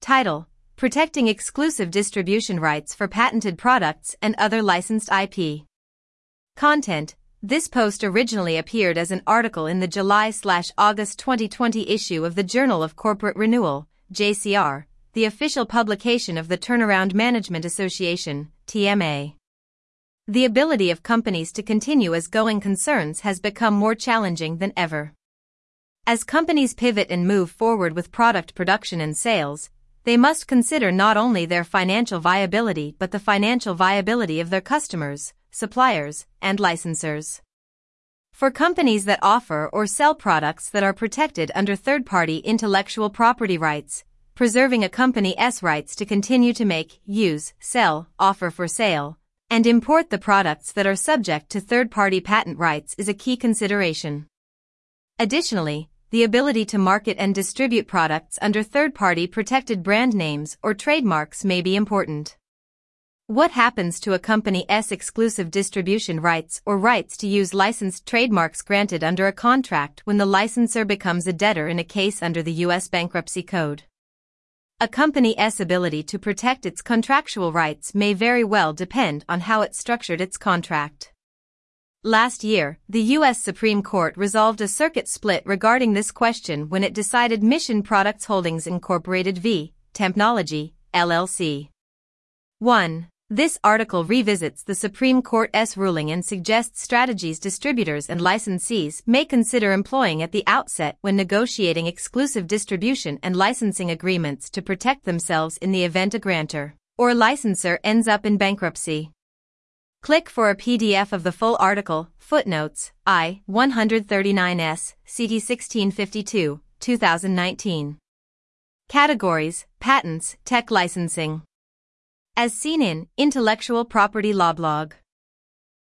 Title: Protecting exclusive distribution rights for patented products and other licensed IP. Content: This post originally appeared as an article in the July/August 2020 issue of the Journal of Corporate Renewal, JCR, the official publication of the Turnaround Management Association, TMA. The ability of companies to continue as going concerns has become more challenging than ever. As companies pivot and move forward with product production and sales, they must consider not only their financial viability but the financial viability of their customers, suppliers, and licensors. For companies that offer or sell products that are protected under third-party intellectual property rights, preserving a company's rights to continue to make, use, sell, offer for sale, and import the products that are subject to third-party patent rights is a key consideration. Additionally, the ability to market and distribute products under third-party protected brand names or trademarks may be important. What happens to a company's exclusive distribution rights or rights to use licensed trademarks granted under a contract when the licensor becomes a debtor in a case under the U.S. Bankruptcy Code? A company's ability to protect its contractual rights may very well depend on how it structured its contract. Last year, the U.S. Supreme Court resolved a circuit split regarding this question when it decided Mission Products Holdings Incorporated v. Tempnology, LLC. 1. This article revisits the Supreme Court's ruling and suggests strategies distributors and licensees may consider employing at the outset when negotiating exclusive distribution and licensing agreements to protect themselves in the event a grantor or licensor ends up in bankruptcy. Click for a PDF of the full article, footnotes, I-139S, CT 1652, 2019. Categories: Patents, Tech Licensing. As seen in Intellectual Property Law Blog.